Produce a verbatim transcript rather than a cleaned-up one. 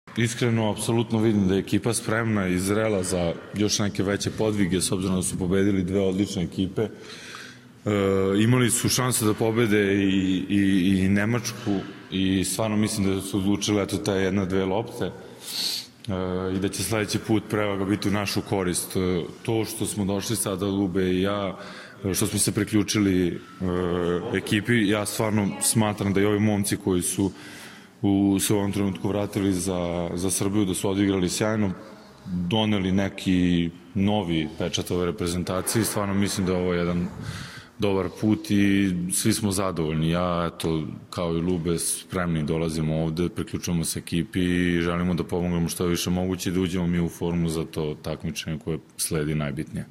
Iskreno, apsolutno vidim da je ekipa spremna i zrela za još neke veće podvige, s obzirom da su pobedili dve odlične ekipe. E, imali su šanse da pobede i, i, i Nemačku i stvarno mislim da su odlučili eto ta jedna, dve lopte e, i da će sledeći put prevaga biti u našu korist. E, to što smo došli sada, Lube i ja, što smo se priključili e, ekipi, ja stvarno smatram da i ovi momci koji su u se u ovom trenutku vratili za, za Srbiju, da su odigrali sjajno, doneli neki novi pečat ove reprezentacije. Stvarno mislim da je ovo jedan dobar put i svi smo zadovoljni. Ja, eto, kao i Lube, spremni dolazimo ovde, priključujemo se ekipi i želimo da pomognemo što je više moguće i da uđemo mi u formu za to takmičenje koje sledi najbitnije.